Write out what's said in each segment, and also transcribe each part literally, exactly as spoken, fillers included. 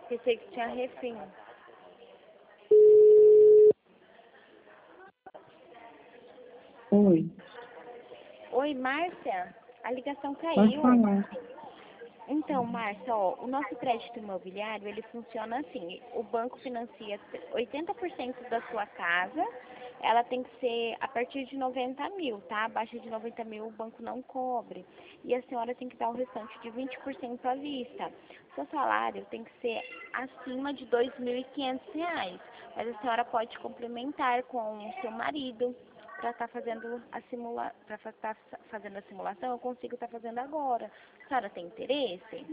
Pensei que tinha refém. Oi, Oi, Márcia? A ligação pode caiu. falar. Então, Márcia, ó, o nosso crédito imobiliário, ele funciona assim. O banco financia oitenta por cento da sua casa. Ela tem que ser a partir de noventa mil, tá? Abaixo de noventa mil o banco não cobre. E a senhora tem que dar o restante de vinte por cento à vista. Seu salário tem que ser acima de dois mil e quinhentos reais. Mas a senhora pode complementar com o seu marido para estar fazendo a simula para estar fazendo a simulação. Eu consigo estar fazendo agora. A senhora tem interesse?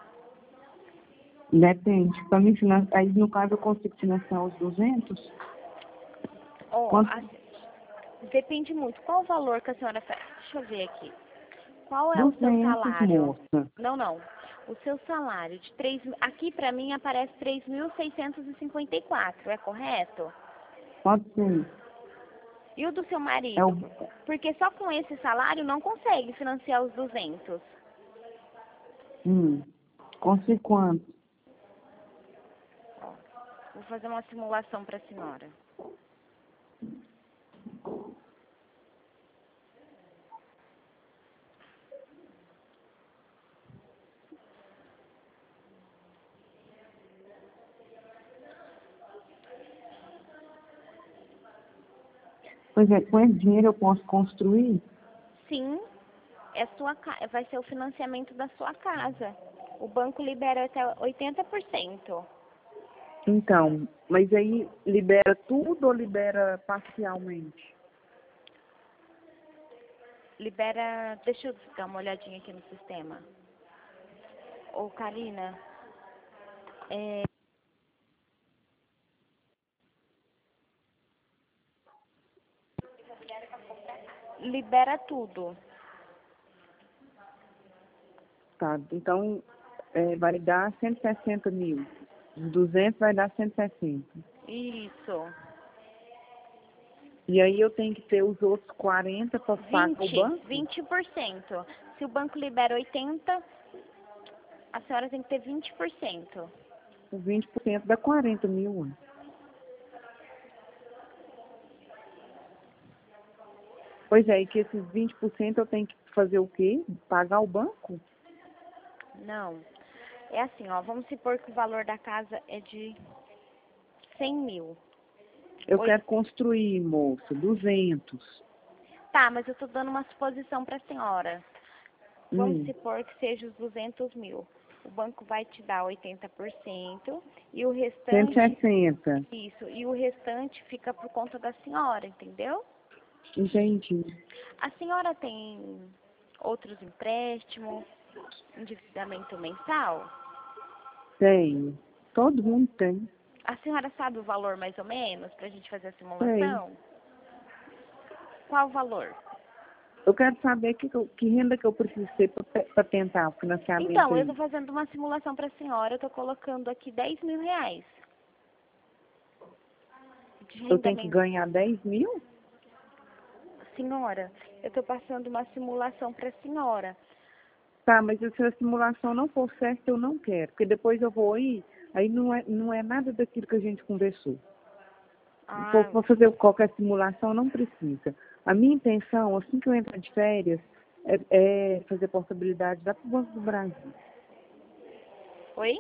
Depende. Para mim, finan- aí no caso eu consigo financiar os duzentos? Ó, Quanto? a- depende muito. Qual o valor que a senhora faz? Deixa eu ver aqui. Qual é o seu duzentos, salário? moça. Não, não. O seu salário de três, aqui para mim aparece três mil seiscentos e cinquenta e quatro, é correto? Pode ser. E o do seu É o... marido? Porque só com esse salário não consegue financiar os duzentos. Hum. Consigo quanto? Ó, vou fazer uma simulação para a senhora. Pois é, com esse dinheiro eu posso construir? Sim, é sua, ca- vai ser o financiamento da sua casa. O banco libera até oitenta por cento. Então, mas aí libera tudo ou libera parcialmente? Libera. Deixa eu dar uma olhadinha aqui no sistema. Ô, Karina, é, libera tudo. Tá, então é, vai dar cento e sessenta mil. Os duzentos vai dar cento e sessenta. Isso. E aí eu tenho que ter os outros quarenta para pagar o vinte, banco? vinte por cento. Se o banco libera oitenta, a senhora tem que ter vinte por cento. Os vinte por cento dá quarenta mil. Ué. Pois é, e que esses vinte por cento eu tenho que fazer o quê? Pagar o banco? Não. É assim, ó, vamos supor que o valor da casa é de cem mil. Eu Oi? quero construir, moça, duzentos. Tá, mas eu tô dando uma suposição para a senhora. Vamos Hum, supor que seja os duzentos mil. O banco vai te dar oitenta por cento e o cento e restante, sessenta. isso, e o restante fica por conta da senhora, entendeu? Entendi. A senhora tem outros empréstimos, endividamento mensal? Tenho. Todo mundo tem. A senhora sabe o valor mais ou menos para a gente fazer a Sei. simulação? Qual o valor? Eu quero saber que, que renda que eu preciso ter para tentar o financiamento Então, eu aí. estou fazendo uma simulação para a senhora, eu estou colocando aqui dez mil reais de Eu renda tenho que mensal. ganhar dez mil? Senhora, eu estou passando uma simulação para a senhora. Tá, mas se a simulação não for certa, eu não quero. Porque depois eu vou ir, aí não é, não é nada daquilo que a gente conversou. Ah, Para fazer qualquer simulação, não precisa. A minha intenção, assim que eu entrar de férias, é, é fazer portabilidade lá para o Banco do Brasil. oi?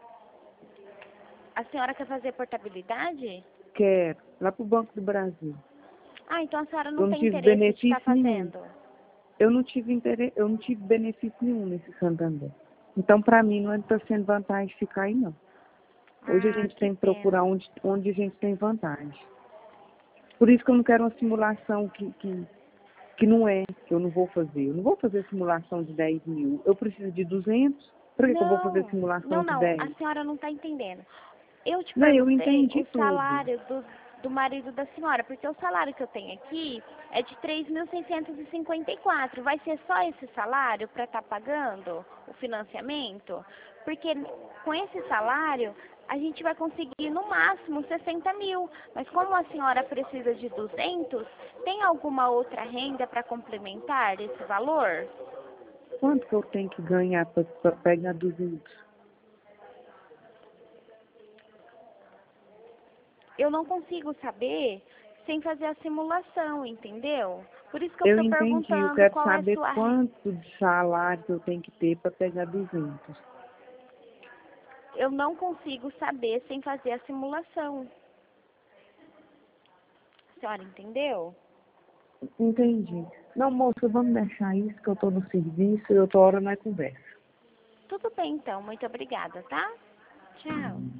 A senhora quer fazer portabilidade? Quero, lá para o Banco do Brasil. Ah, então a senhora não Eu não tem tive interesse de estar benefício nenhum. fazendo. Eu não tive interesse, eu não tive benefício nenhum nesse Santander. Então, para mim, não está sendo vantagem ficar aí, não. Hoje a Ah, gente que tem que procurar pena. onde, onde a gente tem vantagem. Por isso que eu não quero uma simulação que, que, que não é, que eu não vou fazer. Eu não vou fazer simulação de dez mil. Eu preciso de duzentos. Por que, que eu vou fazer Não, simulação não, de não, a dez? senhora não está entendendo. Eu te Não, eu perguntei entendi o tudo. salário do, do marido da senhora, porque o salário que eu tenho aqui é de três mil seiscentos e cinquenta e quatro. Vai ser só esse salário para estar pagando o financiamento? Porque com esse salário a gente vai conseguir no máximo sessenta mil. Mas como a senhora precisa de duzentos, tem alguma outra renda para complementar esse valor? Quanto que eu tenho que ganhar para pegar duzentos? eu não consigo saber sem fazer a simulação, entendeu? Por isso que eu Eu estou entendi, eu perguntando quero qual é a saber sua... re- quanto de salário que eu tenho que ter para pegar duzentos. Eu não consigo saber sem fazer a simulação. A senhora entendeu? Entendi. Não, moça, vamos deixar isso, que eu estou no serviço e outra hora nós conversa. Tudo bem, então. Muito obrigada, tá? Tchau.